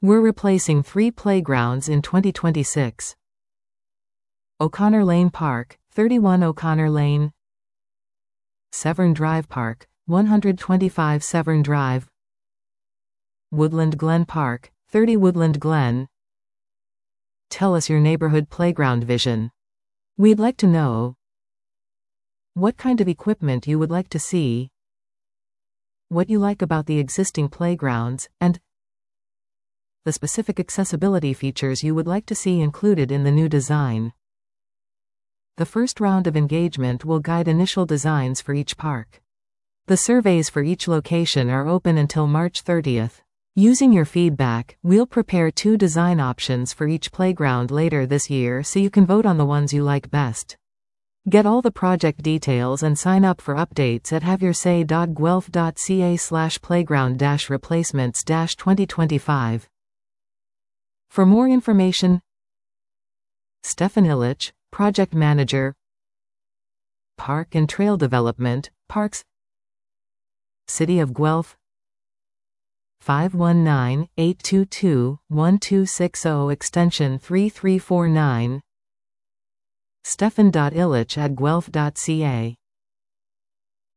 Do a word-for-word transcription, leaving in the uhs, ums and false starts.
We're replacing three playgrounds in twenty twenty-six. O'Connor Lane Park, thirty-one O'Connor Lane. Severn Drive Park, one hundred twenty-five Severn Drive. Woodland Glen Park, thirty Woodland Glen. Tell us your neighborhood playground vision. We'd like to know what kind of equipment you would like to see, what you like about the existing playgrounds, and the specific accessibility features you would like to see included in the new design. The first round of engagement will guide initial designs for each park. The surveys for each location are open until March thirtieth. Using your feedback, we'll prepare two design options for each playground later this year so you can vote on the ones you like best. Get all the project details and sign up for updates at haveyoursay dot guelph dot c a slash playground dash replacements dash twenty twenty-five. For more information, Stefan Illich, Project Manager, Park and Trail Development, Parks, City of Guelph, five one nine, eight two two, one two six zero extension three three four nine, stefan dot illich at guelph dot c a.